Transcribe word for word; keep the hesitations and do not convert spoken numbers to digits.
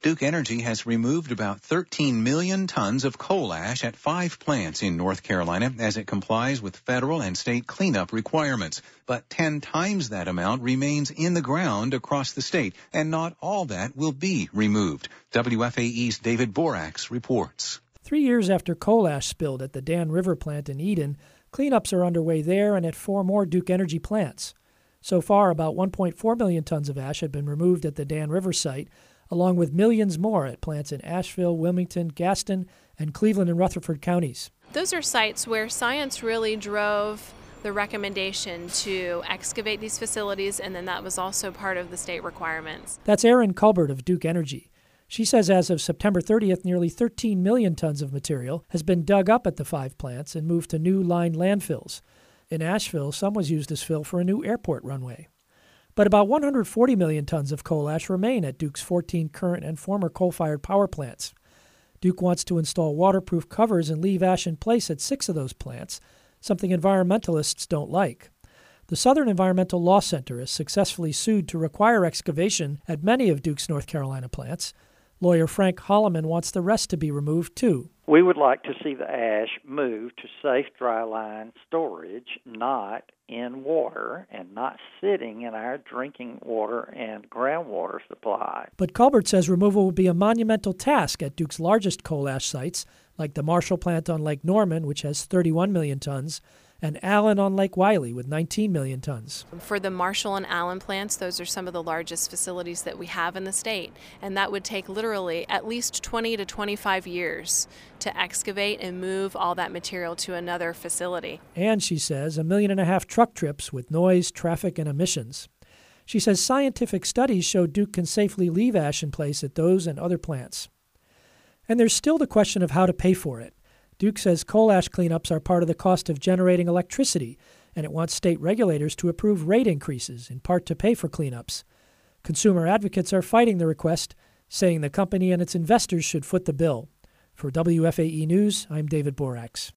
Duke Energy has removed about thirteen million tons of coal ash at five plants in North Carolina as it complies with federal and state cleanup requirements. But ten times that amount remains in the ground across the state, and not all that will be removed. W F A E's David Borax reports. Three years after coal ash spilled at the Dan River plant in Eden, cleanups are underway there and at four more Duke Energy plants. So far, about one point four million tons of ash have been removed at the Dan River site, along with millions more at plants in Asheville, Wilmington, Gaston, and Cleveland and Rutherford counties. Those are sites where science really drove the recommendation to excavate these facilities, and then that was also part of the state requirements. That's Erin Culbert of Duke Energy. She says as of September thirtieth, nearly thirteen million tons of material has been dug up at the five plants and moved to new lined landfills. In Asheville, some was used as fill for a new airport runway. But about one hundred forty million tons of coal ash remain at Duke's fourteen current and former coal-fired power plants. Duke wants to install waterproof covers and leave ash in place at six of those plants, something environmentalists don't like. The Southern Environmental Law Center has successfully sued to require excavation at many of Duke's North Carolina plants. Lawyer Frank Holloman wants the rest to be removed, too. We would like to see the ash moved to safe dry line storage, not in water and not sitting in our drinking water and groundwater supply. But Culbert says removal would be a monumental task at Duke's largest coal ash sites, like the Marshall plant on Lake Norman, which has thirty-one million tons, and Allen on Lake Wiley with nineteen million tons. For the Marshall and Allen plants, those are some of the largest facilities that we have in the state, and that would take literally at least twenty to twenty-five years to excavate and move all that material to another facility. And, she says, a million and a half truck trips with noise, traffic, and emissions. She says scientific studies show Duke can safely leave ash in place at those and other plants. And there's still the question of how to pay for it. Duke says coal ash cleanups are part of the cost of generating electricity, and it wants state regulators to approve rate increases, in part to pay for cleanups. Consumer advocates are fighting the request, saying the company and its investors should foot the bill. For W F A E News, I'm David Borax.